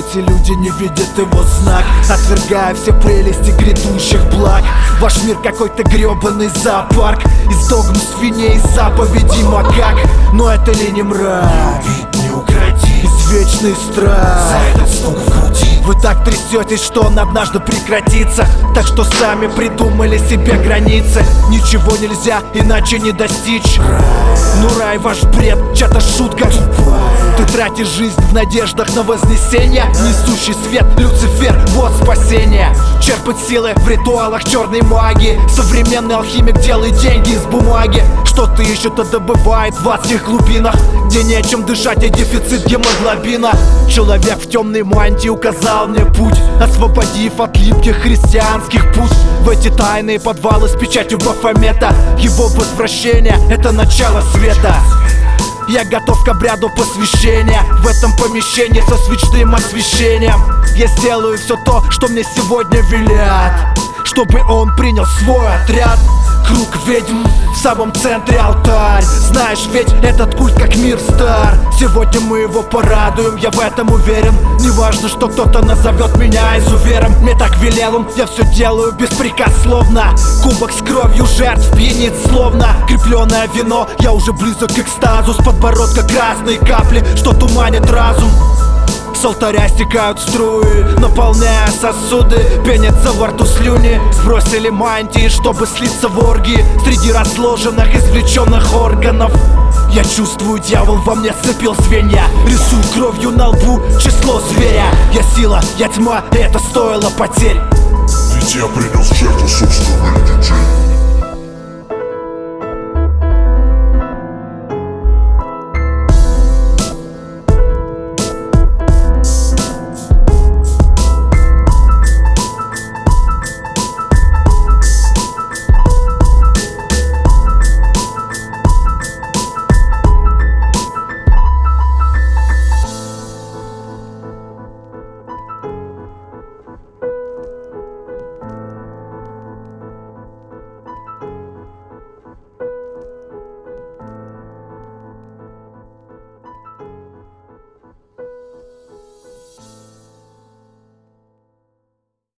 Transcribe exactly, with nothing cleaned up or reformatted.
эти люди не видят его знак, отвергая все прелести грядущих благ. Ваш мир какой-то гребаный зоопарк из догм, свиней, заповедей макак. Но это ли не мрак? Не убить, не укротить, извечный страх за этот стук в груди. Вы так трясетесь, что он однажды прекратится, так что сами придумали себе границы. Ничего нельзя иначе не достичь. Ну рай ваш бред, чья-то шутка. Ты тратишь жизнь в надеждах на вознесение. Несущий свет, Люцифер, вот спасение. Черпать силы в ритуалах черной магии. Современный алхимик делает деньги из бумаги. Что-то ищет и добывает в адских глубинах, где нечем дышать и дефицит гемоглобина. Человек в темной мантии указал мне путь, освободив от липких христианских пут в эти тайные подвалы с печатью Бафомета. Его возвращение — это начало света. Я готов к обряду посвящения в этом помещении со свечным освещением. Я сделаю все то, что мне сегодня велят, чтобы он принял свой отряд. Круг ведьм, в самом центре алтарь. Знаешь, ведь этот культ как мир стар. Сегодня мы его порадуем, я в этом уверен. Неважно, что кто-то назовет меня изувером. Мне так велел он, я все делаю беспрекословно. Кубок с кровью жертв пьянит словно крепленное вино. Я уже близок к экстазу, с подбородка красные капли, что туманит разум. С алтаря стекают струи, наполняя сосуды. Пенятся во рту слюни. Сбросили мантии, чтобы слиться в оргии среди разложенных, извлеченных органов. Я чувствую, дьявол во мне сцепил звенья. Рисую кровью на лбу число зверя. Я сила, я тьма, и это стоило потерь. Ведь я принес в жертву собственных детей.